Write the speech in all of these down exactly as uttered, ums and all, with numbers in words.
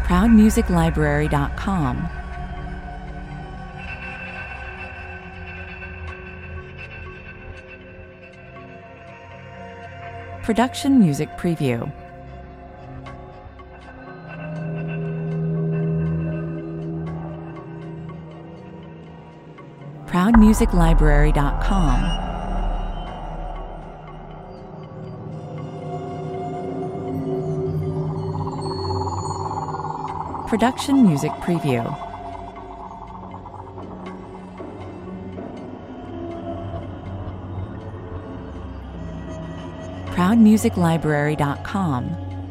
proud music library dot com, Production Music Preview, proud music library dot com, Production Music Preview, proud music library dot com,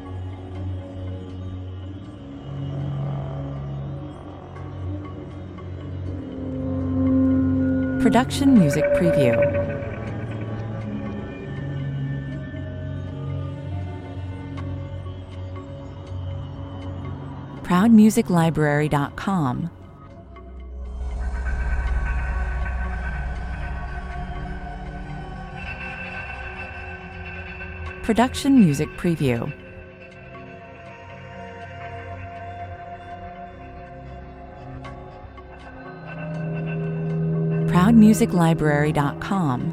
Production Music Preview, proud music library dot com, Production Music Preview, proud music library dot com,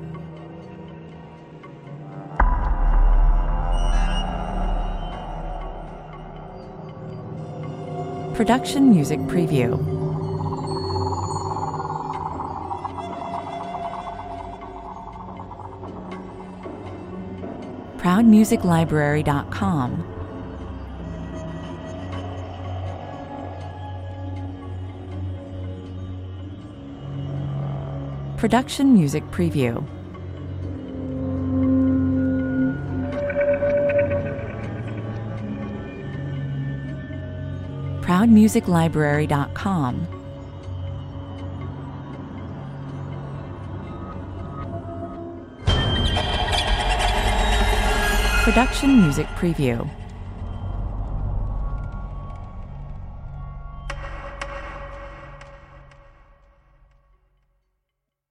Production Music Preview, proud music library dot com, Production Music Preview, proud music library dot com, Production Music Preview.